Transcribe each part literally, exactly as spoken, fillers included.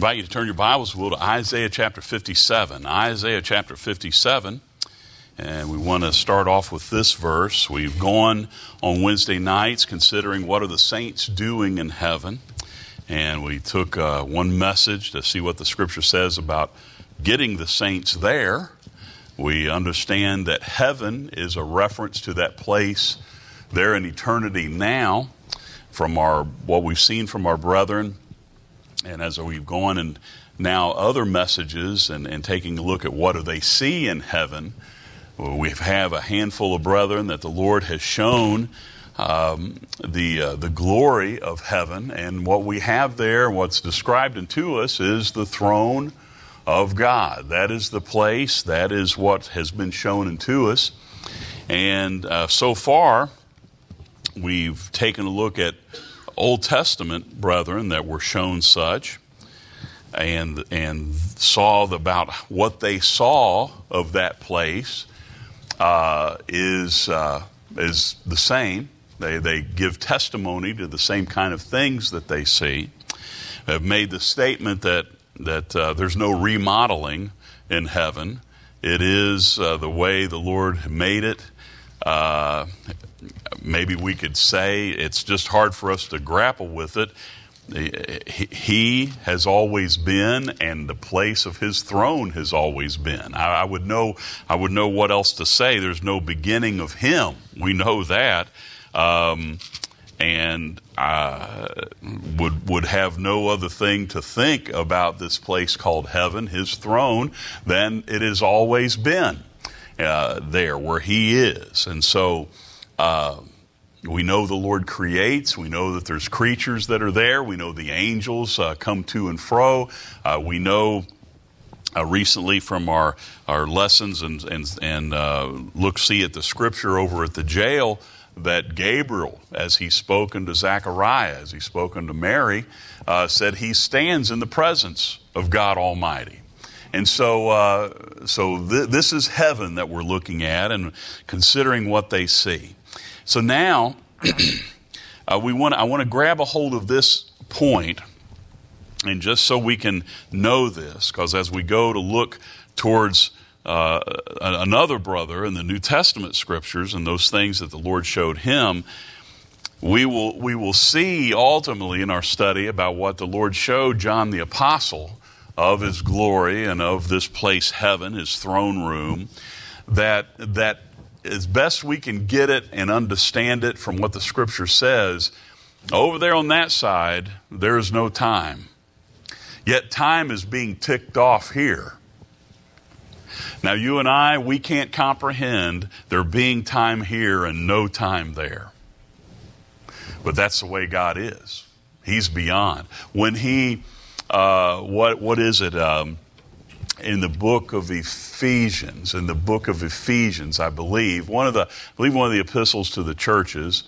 invite you to turn your Bibles, Will, to Isaiah chapter fifty-seven. Isaiah chapter fifty-seven. And we want to start off with this verse. We've gone on Wednesday nights considering what are the saints doing in heaven. And we took uh, one message to see what the Scripture says about getting the saints there. We understand that heaven is a reference to that place there in eternity now from our what we've seen from our brethren. And as we've gone and now other messages and, and taking a look at what do they see in heaven, we have a handful of brethren that the Lord has shown um, the uh, the glory of heaven. And what we have there, what's described unto us, is the throne of God. That is the place. That is what has been shown unto us. And uh, so far, we've taken a look at Old Testament brethren that were shown such, and and saw about what they saw of that place uh, is uh, is the same. They they give testimony to the same kind of things that they see. Have made the statement that that uh, there's no remodeling in heaven. It is uh, the way the Lord made it. Uh, maybe we could say it's just hard for us to grapple with it. He has always been, and the place of His throne has always been. I, I would know. I would know what else to say. There's no beginning of Him. We know that, um, and uh, would would have no other thing to think about this place called heaven, His throne, than it has always been. Uh, there where He is. And so uh, we know the Lord creates. We know that there's creatures that are there. We know the angels uh, come to and fro. Uh, we know uh, recently from our, our lessons and, and, and uh, look see at the Scripture over at the jail that Gabriel, as he spoke unto Zechariah, as he spoke unto Mary, uh, said he stands in the presence of God Almighty. And so, uh, so th- this is heaven that we're looking at and considering what they see. So now, uh, we want I want to grab a hold of this point, and just so we can know this, because as we go to look towards uh, another brother in the New Testament Scriptures and those things that the Lord showed him, we will we will see ultimately in our study about what the Lord showed John the Apostle of His glory and of this place, heaven, His throne room, that that as best we can get it and understand it from what the Scripture says, over there on that side, there is no time. Yet time is being ticked off here. Now you and I, we can't comprehend there being time here and no time there. But that's the way God is. He's beyond. When He Uh, what what is it um, in the book of Ephesians? In the book of Ephesians, I believe one of the I believe one of the epistles to the churches.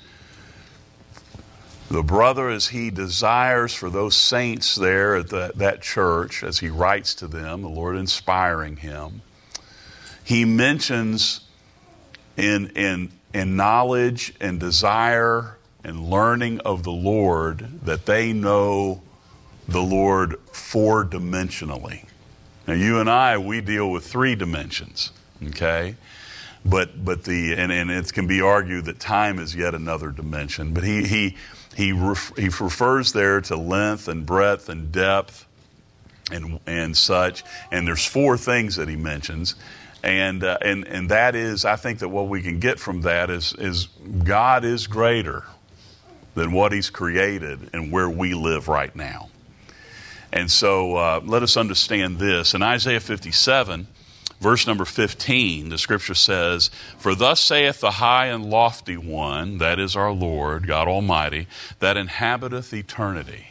The brother, as he desires for those saints there at the, that church, as he writes to them, the Lord inspiring him, he mentions in in in knowledge and desire and learning of the Lord that they know the Lord four-dimensionally. Now, you and I, we deal with three dimensions, okay? But but the and, and it can be argued that time is yet another dimension. But he he he ref, he refers there to length and breadth and depth and and such. And there's four things that he mentions, and uh, and and that is, I think that what we can get from that is is God is greater than what He's created and where we live right now. And so uh, let us understand this. In Isaiah fifty-seven, verse number fifteen, the Scripture says, "For thus saith the high and lofty one," that is our Lord, God Almighty, "that inhabiteth eternity."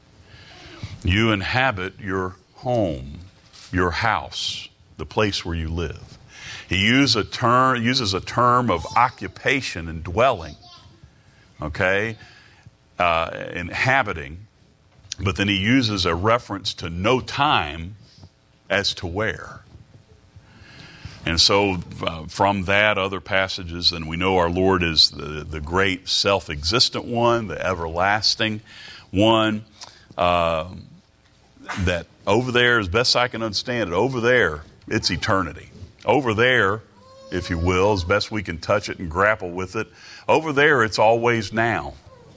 You inhabit your home, your house, the place where you live. He use a term, uses a term of occupation and dwelling, okay, uh, inhabiting. But then he uses a reference to no time as to where. And so uh, from that, other passages, and we know our Lord is the, the great self-existent one, the everlasting one. Uh, that over there, as best I can understand it, over there, it's eternity. Over there, if you will, as best we can touch it and grapple with it, over there, it's always now.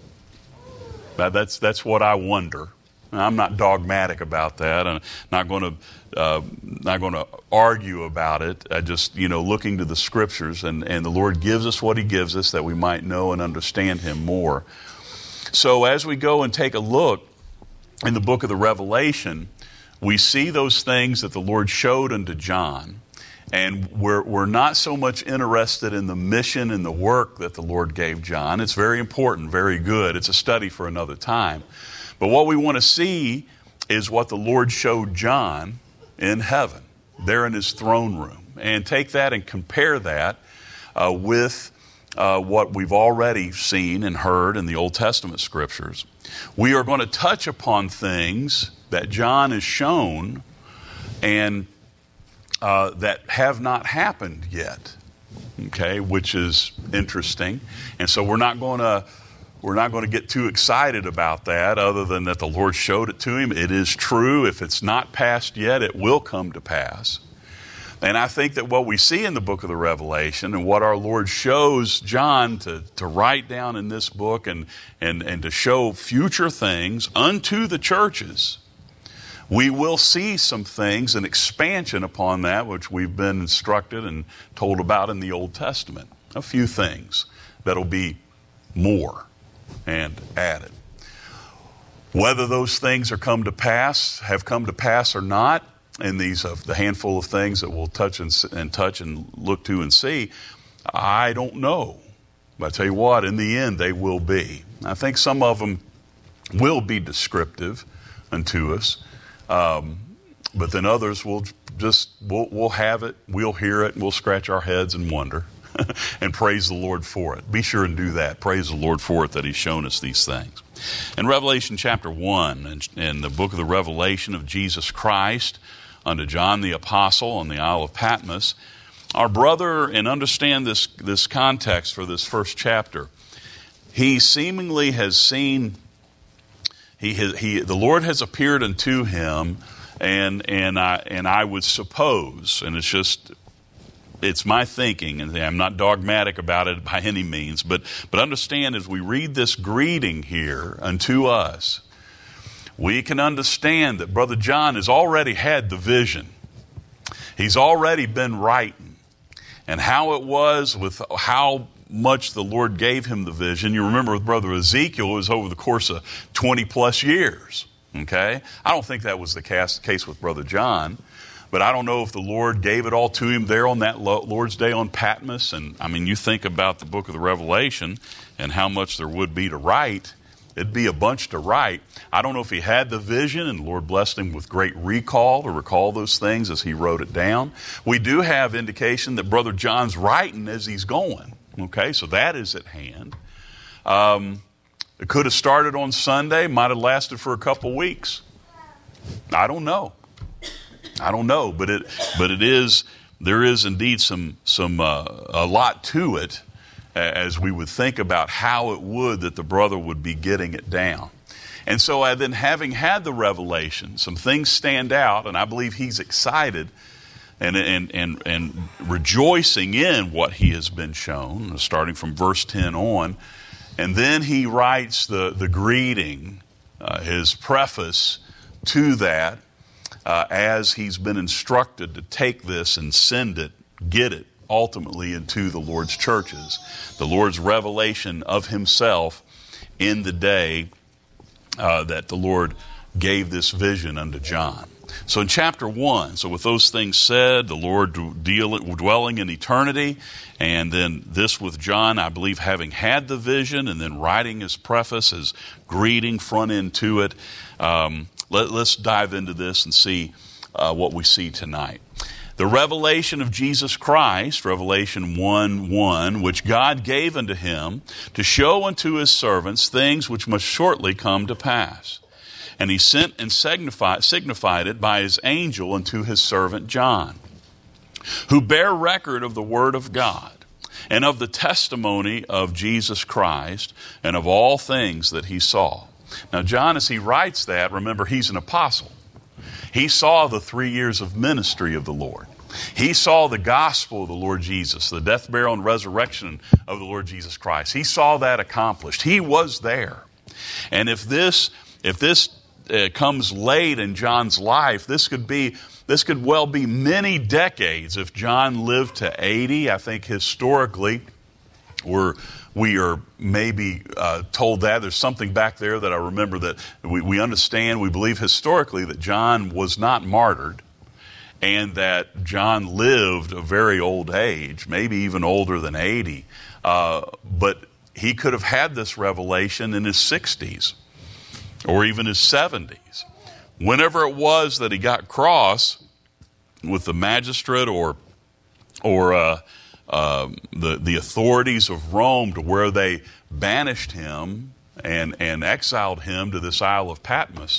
Now, that's, that's what I wonder. I'm not dogmatic about that. I'm not going to uh, not going to argue about it. I just, you know, looking to the Scriptures, and, and the Lord gives us what He gives us that we might know and understand Him more. So as we go and take a look in the book of the Revelation, we see those things that the Lord showed unto John, and we're, we're not so much interested in the mission and the work that the Lord gave John. It's very important, very good. It's a study for another time. But what we want to see is what the Lord showed John in heaven, there in His throne room, and take that and compare that uh, with uh, what we've already seen and heard in the Old Testament Scriptures. We are going to touch upon things that John has shown and uh, that have not happened yet, okay, which is interesting. And so we're not going to We're not going to get too excited about that, other than that the Lord showed it to him. It is true. If it's not passed yet, it will come to pass. And I think that what we see in the book of the Revelation, and what our Lord shows John to, to write down in this book, and, and, and to show future things unto the churches, we will see some things, an expansion upon that which we've been instructed and told about in the Old Testament. A few things that'll be more and added. Whether those things are come to pass, have come to pass or not, in these of the handful of things that we'll touch and, and touch and look to and see, I don't know. But I tell you what, in the end, they will be. I think some of them will be descriptive unto us, um, but then others will just we'll, we'll have it, we'll hear it, and we'll scratch our heads and wonder. And praise the Lord for it. Be sure and do that. Praise the Lord for it that He's shown us these things. In Revelation chapter one, in, in the book of the Revelation of Jesus Christ unto John the Apostle on the Isle of Patmos, our brother, and understand this, this context for this first chapter, he seemingly has seen, he, he the Lord has appeared unto him, and, and, I, and I would suppose, and it's just... it's my thinking, and I'm not dogmatic about it by any means, but, but understand as we read this greeting here unto us, we can understand that Brother John has already had the vision. He's already been writing. And how it was with how much the Lord gave him the vision. You remember with Brother Ezekiel, it was over the course of twenty plus years. Okay? I don't think that was the case with Brother John. But I don't know if the Lord gave it all to him there on that Lord's Day on Patmos. And I mean, you think about the book of the Revelation and how much there would be to write. It'd be a bunch to write. I don't know if he had the vision and the Lord blessed him with great recall to recall those things as he wrote it down. We do have indication that Brother John's writing as he's going. Okay, so that is at hand. Um, it could have started on Sunday, might have lasted for a couple weeks. I don't know. I don't know, but it but it is there is indeed some some uh, a lot to it, as we would think about how it would that the brother would be getting it down. And so uh, then having had the revelation, some things stand out, and I believe he's excited and and and and rejoicing in what he has been shown, starting from verse ten on. And then he writes the the greeting, uh, his preface to that. Uh, as he's been instructed to take this and send it, get it, ultimately into the Lord's churches. The Lord's revelation of himself in the day uh, that the Lord gave this vision unto John. So in chapter one, so with those things said, the Lord deal, dwelling in eternity, and then this with John, I believe, having had the vision and then writing his preface, his greeting front end to it. Um, Let, let's dive into this and see uh, what we see tonight. The revelation of Jesus Christ, Revelation one one, which God gave unto him to show unto his servants things which must shortly come to pass. And he sent and signified, signified it by his angel unto his servant John, who bear record of the word of God and of the testimony of Jesus Christ and of all things that he saw. Now, John, as he writes that, remember, he's an apostle. He saw the three years of ministry of the Lord. He saw the gospel of the Lord Jesus, the death, burial, and resurrection of the Lord Jesus Christ. He saw that accomplished. He was there. And if this, if this uh, comes late in John's life, this could be, this could well be many decades. If John lived to eighty, I think historically, we're, we are maybe uh, told that. There's something back there that I remember that we, we understand, we believe historically that John was not martyred, and that John lived a very old age, maybe even older than eighty. Uh, but he could have had this revelation in his sixties or even his seventies. Whenever it was that he got cross with the magistrate or or uh, uh, the, the authorities of Rome, to where they banished him and, and exiled him to this Isle of Patmos,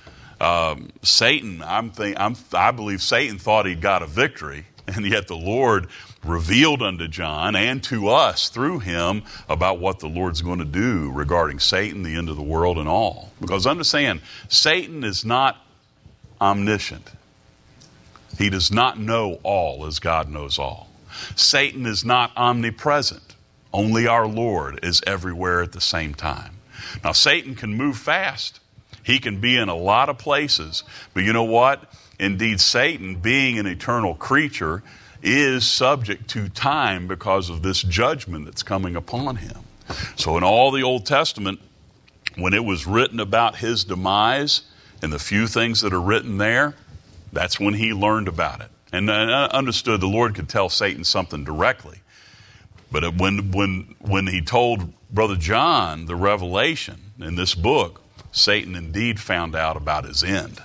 Um, Satan, I'm think, I'm, I believe Satan thought he'd got a victory, and yet the Lord revealed unto John and to us through him about what the Lord's going to do regarding Satan, the end of the world, and all. Because understand, Satan is not omniscient. He does not know all as God knows all. Satan is not omnipresent. Only our Lord is everywhere at the same time. Now, Satan can move fast. He can be in a lot of places. But you know what? Indeed, Satan, being an eternal creature, is subject to time because of this judgment that's coming upon him. So in all the Old Testament, when it was written about his demise and the few things that are written there, that's when he learned about it. And I understood the Lord could tell Satan something directly. But when, when, when he told Brother John the revelation in this book, Satan indeed found out about his end.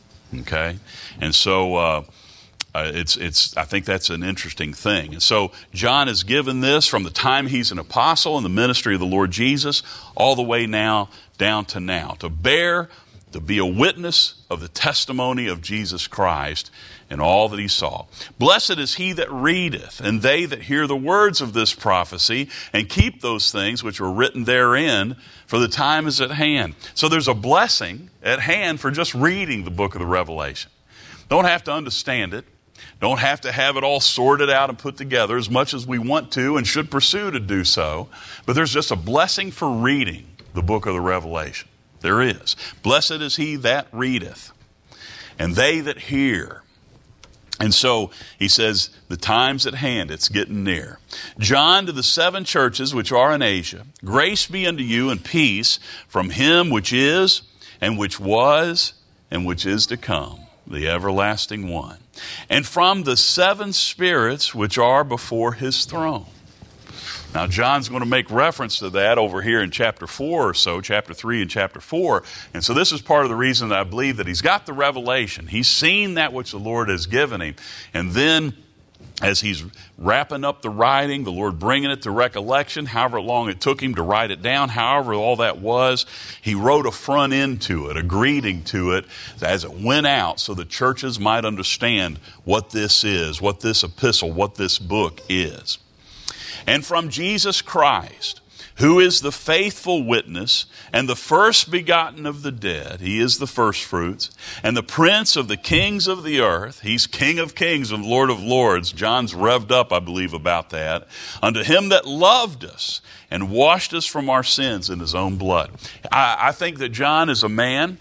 Okay? And so uh, uh, it's, it's, I think that's an interesting thing. And so John is given this from the time he's an apostle in the ministry of the Lord Jesus all the way now down to now, to bear, to be a witness of the testimony of Jesus Christ and all that he saw. Blessed is he that readeth, and they that hear the words of this prophecy, and keep those things which were written therein, for the time is at hand. So there's a blessing at hand for just reading the book of the Revelation. Don't have to understand it. Don't have to have it all sorted out and put together as much as we want to and should pursue to do so. But there's just a blessing for reading the book of the Revelation. There is. Blessed is he that readeth, and they that hear. And so he says, the time's at hand, it's getting near. John, to the seven churches which are in Asia, grace be unto you and peace from him which is, and which was, and which is to come, the everlasting one, and from the seven spirits which are before his throne. Now, John's going to make reference to that over here in chapter four or so, chapter three and chapter four. And so this is part of the reason that I believe that he's got the revelation. He's seen that which the Lord has given him. And then as he's wrapping up the writing, the Lord bringing it to recollection, however long it took him to write it down, however all that was, he wrote a front end to it, a greeting to it as it went out so the churches might understand what this is, what this epistle, what this book is. And from Jesus Christ, who is the faithful witness and the first begotten of the dead, he is the firstfruits, and the prince of the kings of the earth, he's King of kings and Lord of lords. John's revved up, I believe, about that. Unto him that loved us and washed us from our sins in his own blood. I, I think that John is a man.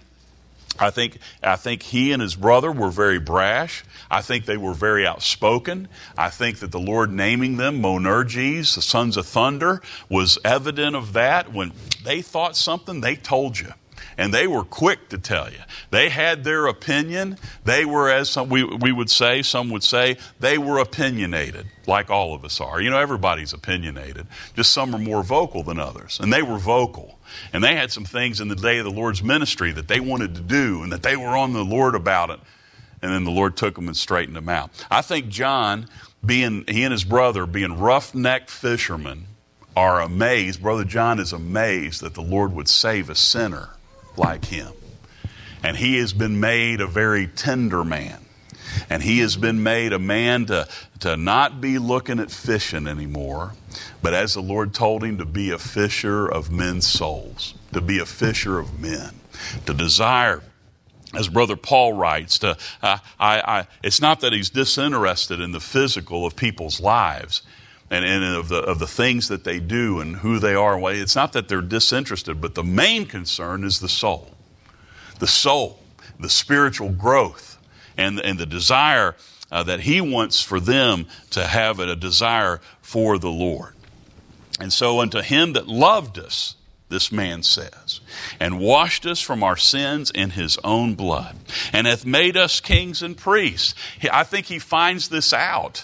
I think, I think he and his brother were very brash. I think they were very outspoken. I think that the Lord naming them Monerges, the sons of thunder, was evident of that. When they thought something, they told you. And they were quick to tell you. They had their opinion. They were, as some, we, we would say, some would say, they were opinionated, like all of us are. You know, everybody's opinionated. Just some are more vocal than others. And they were vocal. And they had some things in the day of the Lord's ministry that they wanted to do and that they were on the Lord about it. And then the Lord took them and straightened them out. I think John, being he and his brother, being rough-necked fishermen, are amazed. Brother John is amazed that the Lord would save a sinner like him. And he has been made a very tender man. And he has been made a man to, to not be looking at fishing anymore, but as the Lord told him, to be a fisher of men's souls, to be a fisher of men, to desire as Brother Paul writes, to, uh, I, I, it's not that he's disinterested in the physical of people's lives and, and of the of the things that they do and who they are. It's not that they're disinterested, but the main concern is the soul. The soul, the spiritual growth, and, and the desire uh, that he wants for them to have a desire for the Lord. And so unto him that loved us, this man says, and washed us from our sins in his own blood, and hath made us kings and priests. I think he finds this out.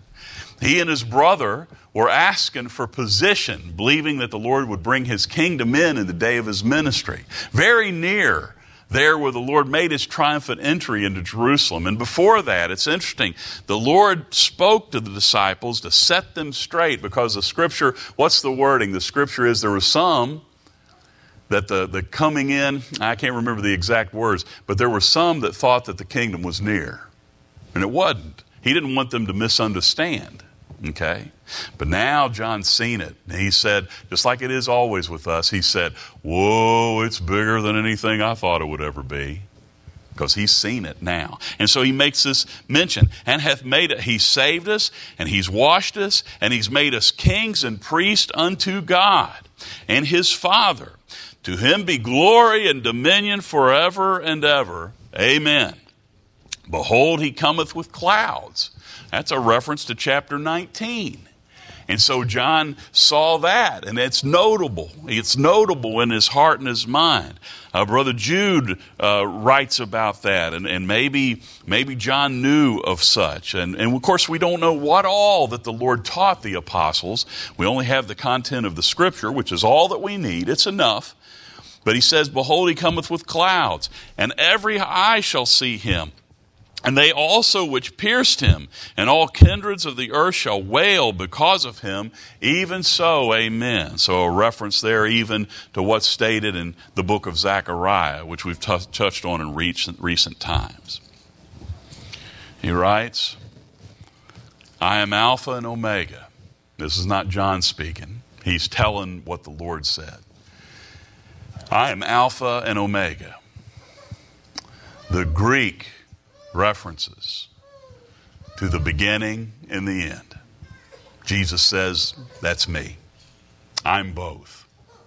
He and his brother were asking for position, believing that the Lord would bring his kingdom in in the day of his ministry. Very near there where the Lord made his triumphant entry into Jerusalem. And before that, it's interesting, the Lord spoke to the disciples to set them straight, because the scripture, what's the wording? The scripture is there were some that the, the coming in, I can't remember the exact words, but there were some that thought that the kingdom was near. And it wasn't. He didn't want them to misunderstand. Okay? But now John's seen it. And he said, just like it is always with us, he said, whoa, it's bigger than anything I thought it would ever be. Because he's seen it now. And so he makes this mention, and hath made it, he saved us, and he's washed us, and he's made us kings and priests unto God and his Father. To him be glory and dominion forever and ever. Amen. Behold, he cometh with clouds. That's a reference to chapter nineteen. And so John saw that, and it's notable. It's notable in his heart and his mind. Uh, Brother Jude uh, writes about that, and, and maybe maybe John knew of such. And, and of course, we don't know what all that the Lord taught the apostles. We only have the content of the Scripture, which is all that we need. It's enough. But he says, behold, he cometh with clouds, and every eye shall see him. And they also which pierced him, and all kindreds of the earth shall wail because of him. Even so, amen. So a reference there even to what's stated in the book of Zechariah, which we've t- touched on in recent, recent times. He writes, I am Alpha and Omega. This is not John speaking. He's telling what the Lord said. I am Alpha and Omega. The Greek references to the beginning and the end. Jesus says, that's me. I'm both.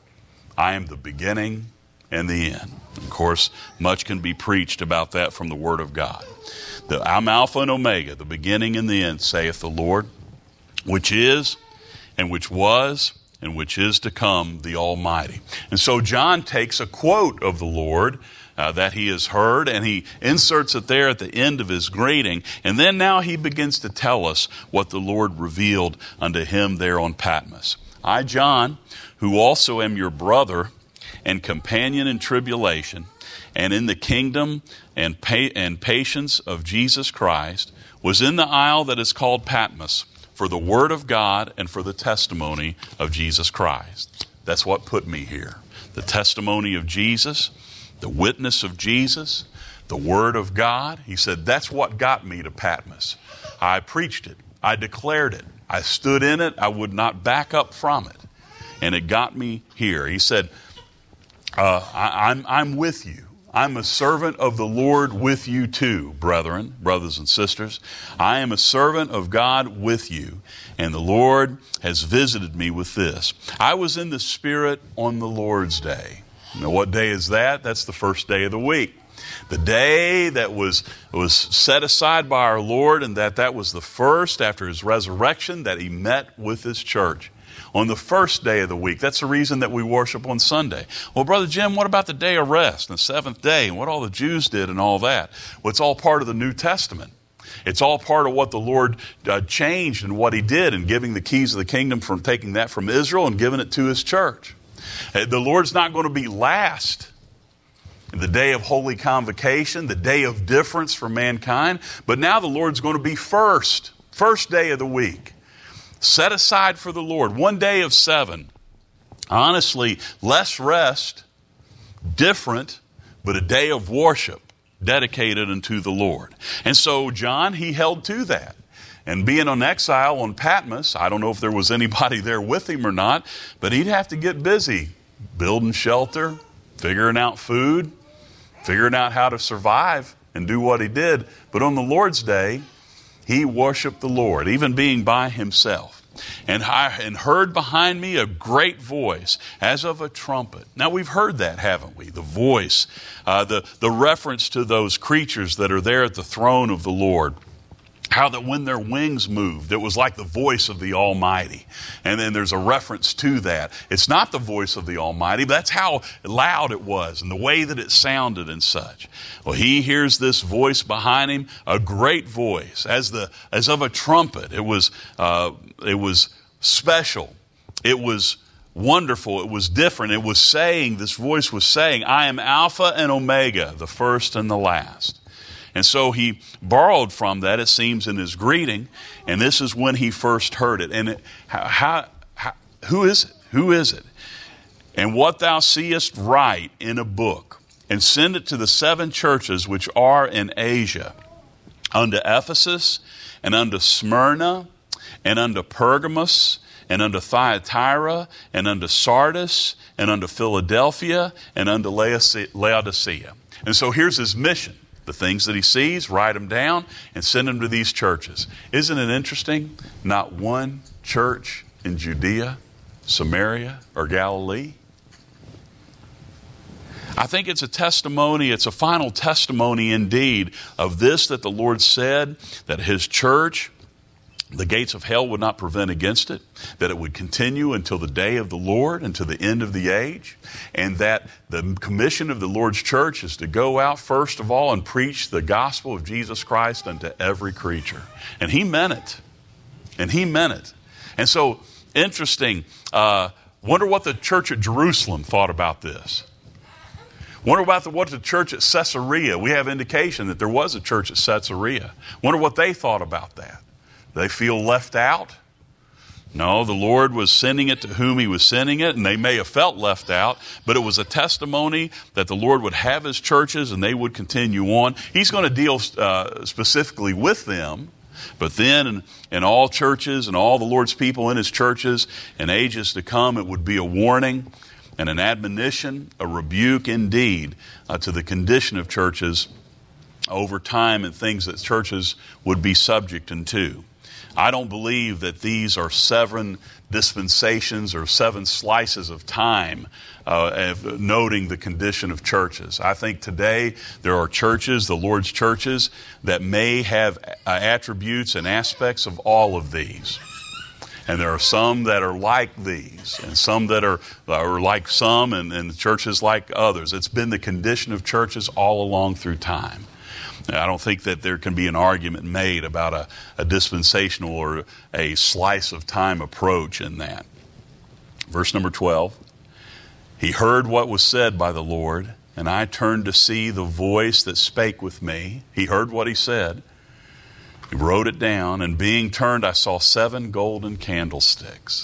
I am the beginning and the end. Of course, much can be preached about that from the Word of God. The, I'm Alpha and Omega, the beginning and the end, saith the Lord, which is and which was and which is to come, the Almighty. And so John takes a quote of the Lord uh, that he has heard, and he inserts it there at the end of his greeting. And then now he begins to tell us what the Lord revealed unto him there on Patmos. I, John, who also am your brother and companion in tribulation, and in the kingdom and, pa- and patience of Jesus Christ, was in the isle that is called Patmos, for the word of God and for the testimony of Jesus Christ. That's what put me here. The testimony of Jesus, the witness of Jesus, the word of God. He said, that's what got me to Patmos. I preached it. I declared it. I stood in it. I would not back up from it. And it got me here. He said, uh, I, I'm, I'm with you. I'm a servant of the Lord with you too, brethren, brothers and sisters. I am a servant of God with you, and the Lord has visited me with this. I was in the Spirit on the Lord's day. You know what day is that? That's the first day of the week. The day that was, was set aside by our Lord, and that that was the first after his resurrection that he met with his church. On the first day of the week. That's the reason that we worship on Sunday. Well, Brother Jim, what about the day of rest and the seventh day and what all the Jews did and all that? Well, it's all part of the New Testament. It's all part of what the Lord uh, changed and what he did in giving the keys of the kingdom, from taking that from Israel and giving it to his church. Uh, the Lord's not going to be last. The day of holy convocation, the day of difference for mankind. But now the Lord's going to be first. First day of the week. Set aside for the Lord. One day of seven. Honestly, less rest, different, but a day of worship dedicated unto the Lord. And so John, he held to that. And being on exile on Patmos, I don't know if there was anybody there with him or not, but he'd have to get busy building shelter, figuring out food, figuring out how to survive and do what he did. But on the Lord's day, he worshiped the Lord, even being by himself. And I and heard behind me a great voice as of a trumpet. Now we've heard that, haven't we? The voice, uh, the, the reference to those creatures that are there at the throne of the Lord. How that when their wings moved, it was like the voice of the Almighty. And then there's a reference to that. It's not the voice of the Almighty, but that's how loud it was and the way that it sounded and such. Well, he hears this voice behind him, a great voice, as the as of a trumpet. It was uh, it was special. It was wonderful. It was different. It was saying, this voice was saying, I am Alpha and Omega, the first and the last. And so he borrowed from that, it seems, in his greeting, and this is when he first heard it. And it, how, how, who is it? Who is it? And what thou seest write in a book, and send it to the seven churches which are in Asia, unto Ephesus, and unto Smyrna, and unto Pergamos, and unto Thyatira, and unto Sardis, and unto Philadelphia, and unto Laodicea. And so here's his mission. The things that he sees, write them down and send them to these churches. Isn't it interesting? Not one church in Judea, Samaria, or Galilee. I think it's a testimony, it's a final testimony indeed of this that the Lord said, that his church, the gates of hell would not prevent against it, that it would continue until the day of the Lord, until the end of the age, and that the commission of the Lord's church is to go out first of all and preach the gospel of Jesus Christ unto every creature. And he meant it. And he meant it. And so, interesting, uh, wonder what the church at Jerusalem thought about this. Wonder about the, what the church at Caesarea, we have indication that there was a church at Caesarea. Wonder what they thought about that. They feel left out? No, the Lord was sending it to whom he was sending it, and they may have felt left out, but it was a testimony that the Lord would have his churches and they would continue on. He's going to deal uh, specifically with them, but then in, in all churches and all the Lord's people in his churches in ages to come, it would be a warning and an admonition, a rebuke indeed uh, to the condition of churches over time and things that churches would be subject unto. I don't believe that these are seven dispensations or seven slices of time uh, noting the condition of churches. I think today there are churches, the Lord's churches, that may have uh, attributes and aspects of all of these. And there are some that are like these, and some that are, are like some, and, and churches like others. It's been the condition of churches all along through time. I don't think that there can be an argument made about a, a dispensational or a slice of time approach in that. Verse number twelve, he heard what was said by the Lord, and I turned to see the voice that spake with me. He heard what he said. He wrote it down, and being turned, I saw seven golden candlesticks.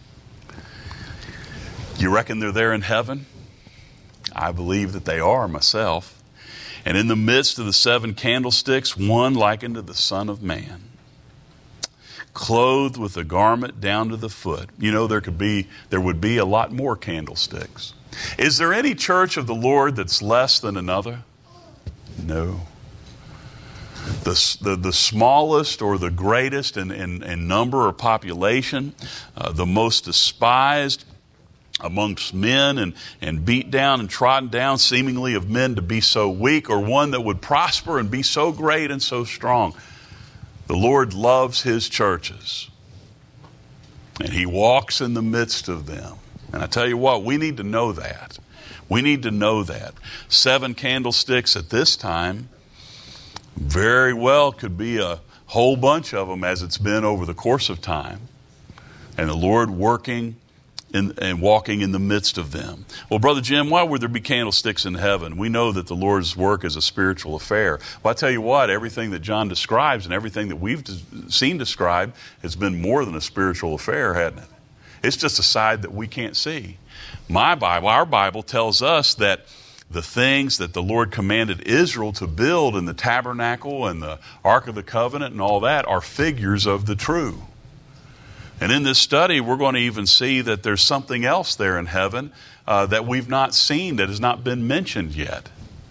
You reckon they're there in heaven? I believe that they are myself. And in the midst of the seven candlesticks, one like unto the Son of Man, clothed with a garment down to the foot. You know, there could be, there would be a lot more candlesticks. Is there any church of the Lord that's less than another? No. The, the, the smallest or the greatest in, in, in number or population, uh, the most despised amongst men and, and beat down and trodden down seemingly of men to be so weak, or one that would prosper and be so great and so strong. The Lord loves his churches, and he walks in the midst of them. And I tell you what, we need to know that. We need to know that. Seven candlesticks at this time very well could be a whole bunch of them as it's been over the course of time. And the Lord working In, and walking in the midst of them. Well, Brother Jim, why would there be candlesticks in heaven? We know that the Lord's work is a spiritual affair. Well, I tell you what, everything that John describes and everything that we've seen described has been more than a spiritual affair, hasn't it? It's just a side that we can't see. My Bible, our Bible tells us that the things that the Lord commanded Israel to build in the tabernacle and the Ark of the Covenant and all that are figures of the true. And in this study, we're going to even see that there's something else there in heaven uh, that we've not seen, that has not been mentioned yet.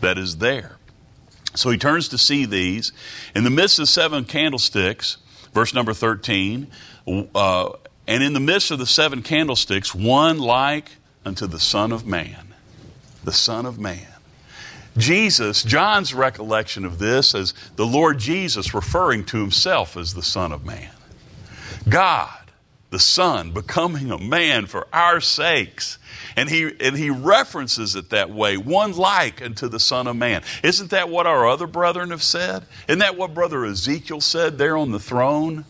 that is there. So he turns to see these. In the midst of seven candlesticks, verse number thirteen, uh, and in the midst of the seven candlesticks, one like unto the Son of Man. The Son of Man. Jesus, John's recollection of this as the Lord Jesus referring to himself as the Son of Man. God, the Son, becoming a man for our sakes. And he, and he references it that way, one like unto the Son of Man. Isn't that what our other brethren have said? Isn't that what Brother Ezekiel said there on the throne?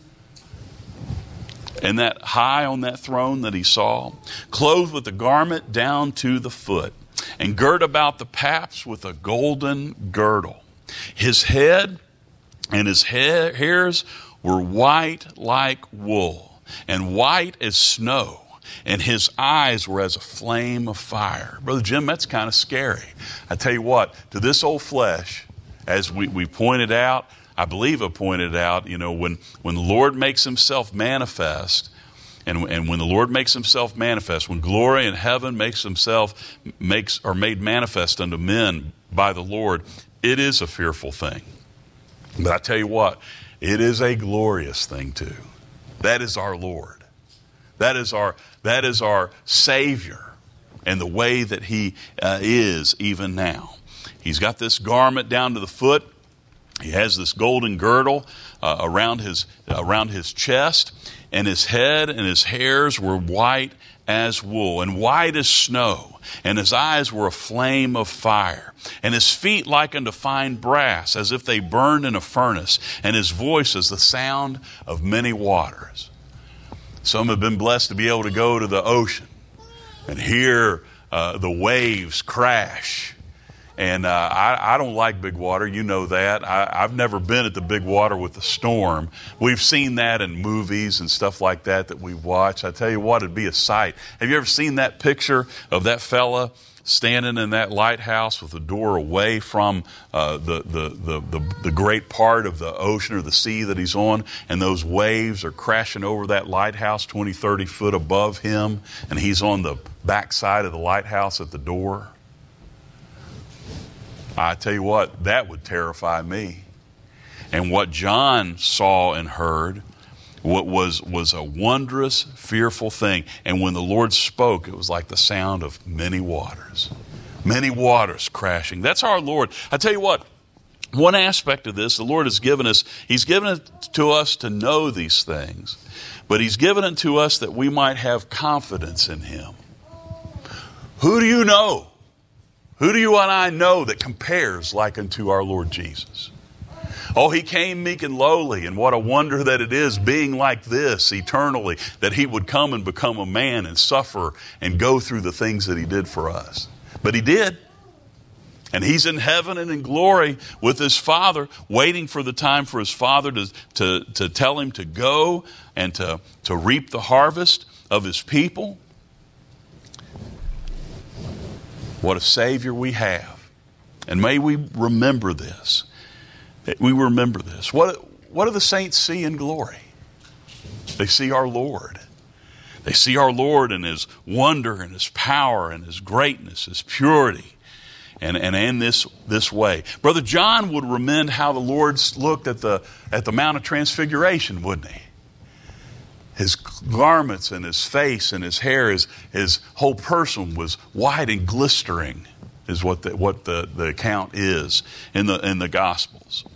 And that high on that throne that he saw, clothed with a garment down to the foot, and girt about the paps with a golden girdle. His head and his ha- hairs were white like wool, and white as snow, and his eyes were as a flame of fire. Brother Jim, that's kind of scary. I tell you what, to this old flesh, as we, we pointed out, I believe I pointed out, you know, when, when the Lord makes himself manifest, and, and when the Lord makes himself manifest, when glory in heaven makes himself, makes or made manifest unto men by the Lord, it is a fearful thing. But I tell you what, it is a glorious thing too. That is our Lord. That is our, that is our Savior, and the way that he uh, is even now. He's got this garment down to the foot. He has this golden girdle uh, around his uh, around his chest, and his head and his hairs were white as wool, and white as snow, and his eyes were a flame of fire, and his feet like unto fine brass, as if they burned in a furnace, and his voice as the sound of many waters. Some have been blessed to be able to go to the ocean and hear uh, the waves crash. And uh, I, I don't like big water. You know that. I, I've never been at the big water with the storm. We've seen that in movies and stuff like that that we've watched. I tell you what, it'd be a sight. Have you ever seen that picture of that fella standing in that lighthouse with the door away from uh, the, the, the, the, the great part of the ocean or the sea that he's on, and those waves are crashing over that lighthouse twenty, thirty foot above him, and he's on the backside of the lighthouse at the door? I tell you what, that would terrify me. And what John saw and heard what was, was a wondrous, fearful thing. And when the Lord spoke, it was like the sound of many waters. Many waters crashing. That's our Lord. I tell you what, one aspect of this, the Lord has given us, He's given it to us to know these things. But He's given it to us that we might have confidence in Him. Who do you know? Who do you and I know that compares like unto our Lord Jesus? Oh, He came meek and lowly, and what a wonder that it is being like this eternally, that He would come and become a man and suffer and go through the things that He did for us. But He did. And He's in heaven and in glory with His Father, waiting for the time for His Father to, to, to tell Him to go and to, to reap the harvest of His people. What a Savior we have. And may we remember this. We remember this. What, what do the saints see in glory? They see our Lord. They see our Lord in His wonder and His power and His greatness, His purity, and, and in this, this way. Brother John would remember how the Lord looked at the, at the Mount of Transfiguration, wouldn't he? His garments and His face and His hair, His, his whole person was white and glistering, is what the, what the, the account is in the, in the Gospels.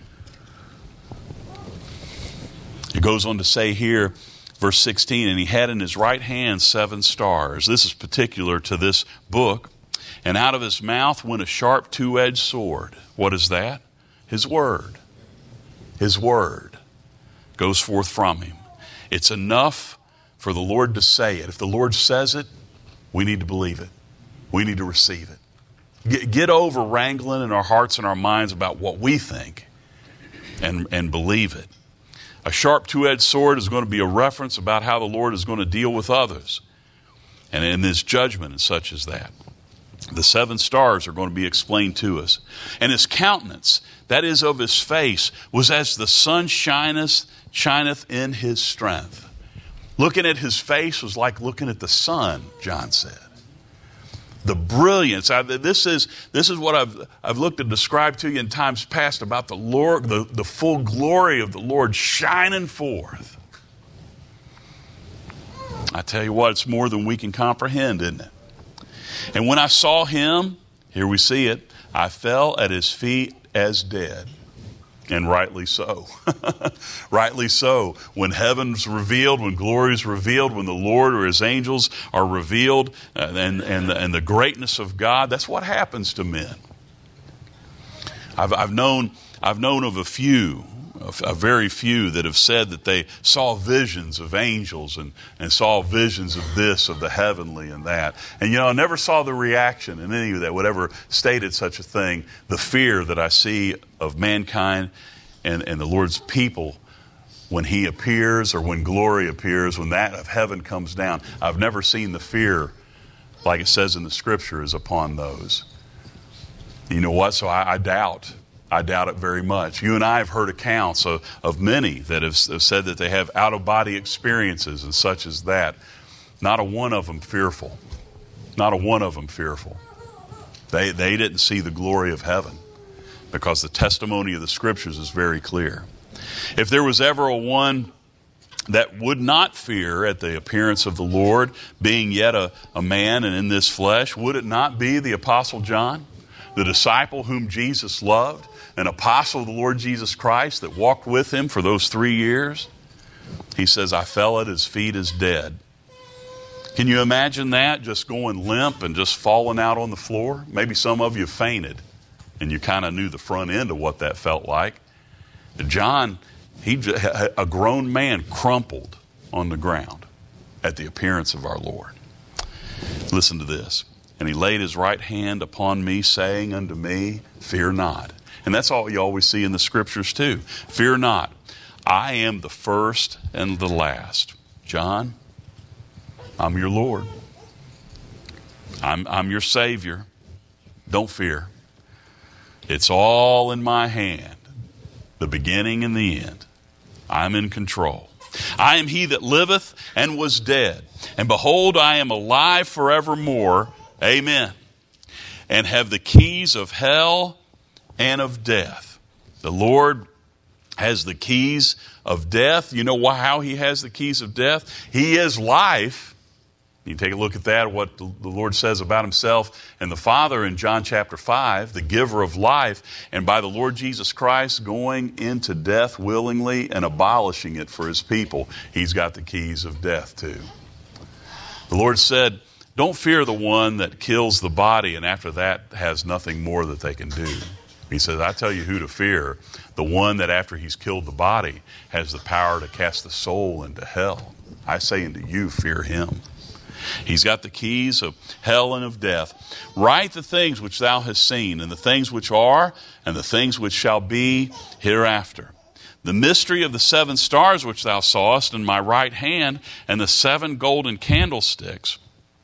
It goes on to say here, verse sixteen, and He had in His right hand seven stars. This is particular to this book. And out of His mouth went a sharp two-edged sword. What is that? His Word. His Word goes forth from Him. It's enough for the Lord to say it. If the Lord says it, we need to believe it. We need to receive it. Get, get over wrangling in our hearts and our minds about what we think and, and believe it. A sharp two-edged sword is going to be a reference about how the Lord is going to deal with others and in His judgment and such as that. The seven stars are going to be explained to us. And His countenance, that is of His face, was as the sun shineth, shineth in His strength. Looking at His face was like looking at the sun, John said. The brilliance. I, this is this is what I've I've looked to describe to you in times past about the Lord, the, the full glory of the Lord shining forth. I tell you what, it's more than we can comprehend, isn't it? And when I saw him, here we see it, I fell at his feet as dead. And rightly so. Rightly so. When heaven's revealed, when glory is revealed, when the Lord or his angels are revealed, uh, and, and, and the greatness of God, that's what happens to men. I've, I've known I've known of a few, a very few, that have said that they saw visions of angels and, and saw visions of this, of the heavenly and that. And, you know, I never saw the reaction in any of that would ever stated such a thing. The fear that I see of mankind and, and the Lord's people when he appears, or when glory appears, when that of heaven comes down. I've never seen the fear, like it says in the scripture, is upon those. You know what? So I, I doubt. I doubt it very much. You and I have heard accounts of, of many that have, have said that they have out-of-body experiences and such as that. Not a one of them fearful. Not a one of them fearful. They, they didn't see the glory of heaven, because the testimony of the scriptures is very clear. If there was ever a one that would not fear at the appearance of the Lord, being yet a, a man and in this flesh, would it not be the Apostle John, the disciple whom Jesus loved, an apostle of the Lord Jesus Christ that walked with him for those three years? He says, I fell at his feet as dead. Can you imagine that? Just going limp and just falling out on the floor? Maybe some of you fainted, and you kind of knew the front end of what that felt like. John, he, a grown man, crumpled on the ground at the appearance of our Lord. Listen to this. And he laid his right hand upon me, saying unto me, fear not. And that's all you always see in the scriptures too. Fear not. I am the first and the last. John, I'm your Lord. I'm, I'm your Savior. Don't fear. It's all in my hand. The beginning and the end. I'm in control. I am he that liveth and was dead. And behold, I am alive forevermore. Amen. And have the keys of hell and of death. The Lord has the keys of death. You know why, how he has the keys of death? He is life. You take a look at that, what the Lord says about himself and the Father in John chapter five, the giver of life. And by the Lord Jesus Christ going into death willingly and abolishing it for his people, he's got the keys of death too. The Lord said, don't fear the one that kills the body and after that has nothing more that they can do. He says, I tell you who to fear. The one that after he's killed the body has the power to cast the soul into hell. I say unto you, fear him. He's got the keys of hell and of death. Write the things which thou hast seen, and the things which are, and the things which shall be hereafter. The mystery of the seven stars which thou sawest in my right hand, and the seven golden candlesticks.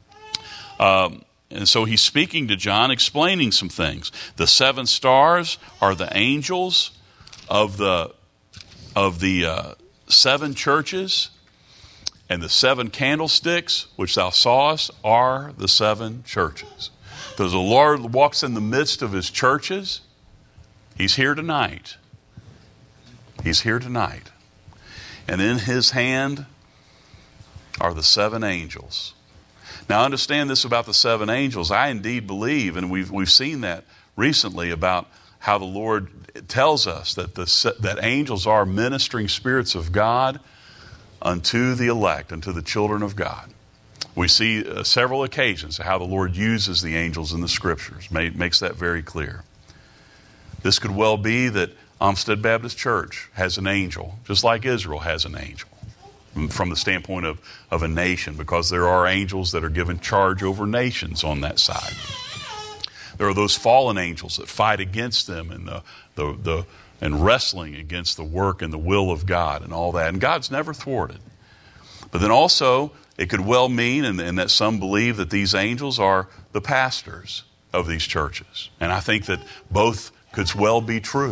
Um, and so he's speaking to John, explaining some things. The seven stars are the angels of the of the uh, seven churches, and the seven candlesticks which thou sawest are the seven churches. Because the Lord walks in the midst of his churches. He's here tonight. He's here tonight. And in his hand are the seven angels. Now understand this about the seven angels. I indeed believe, and we've we've seen that recently, about how the Lord tells us that the that angels are ministering spirits of God unto the elect, unto the children of God. We see uh, several occasions how the Lord uses the angels in the scriptures. Make, makes that very clear. This could well be that Olmsted Baptist Church has an angel, just like Israel has an angel, from the standpoint of, of a nation, because there are angels that are given charge over nations on that side. There are those fallen angels that fight against them and the, the, the and wrestling against the work and the will of God and all that. And God's never thwarted. But then also, it could well mean, and, and that some believe, that these angels are the pastors of these churches. And I think that both could well be true.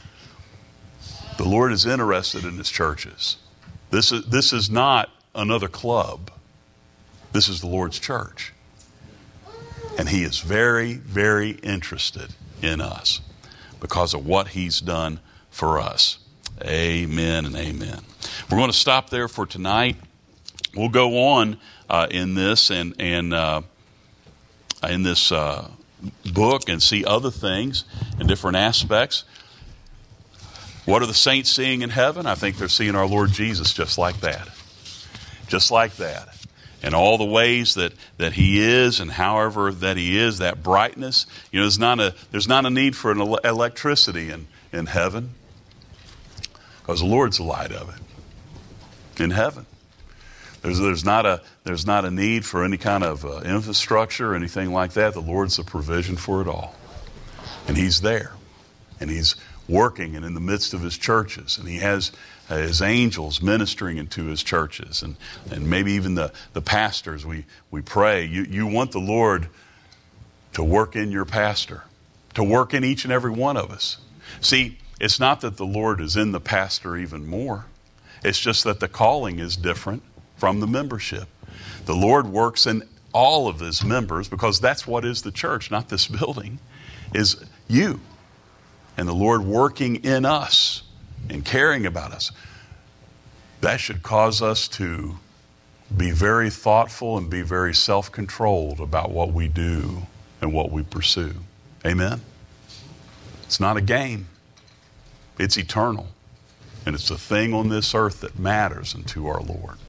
The Lord is interested in his churches. This is, this is not another club. This is the Lord's church. And he is very, very interested in us because of what he's done for us. Amen and amen. We're going to stop there for tonight. We'll go on uh, in this and and uh, in this uh, book and see other things and different aspects. What are the saints seeing in heaven? I think they're seeing our Lord Jesus just like that. Just like that. And all the ways that, that he is and however that he is, that brightness. You know, there's not a, there's not a need for an ele- electricity in, in heaven. Because the Lord's the light of it. In heaven. There's, there's, not a, there's not a need for any kind of uh, infrastructure or anything like that. The Lord's the provision for it all. And he's there. And he's working and in the midst of his churches. And he has uh, his angels ministering into his churches. And, and maybe even the, the pastors, we, we pray. You, you want the Lord to work in your pastor. To work in each and every one of us. See, it's not that the Lord is in the pastor even more. It's just that the calling is different from the membership. The Lord works in all of his members because that's what is the church, not this building, is you. And the Lord working in us and caring about us. That should cause us to be very thoughtful and be very self-controlled about what we do and what we pursue. Amen? It's not a game. It's eternal. And it's a thing on this earth that matters unto our Lord.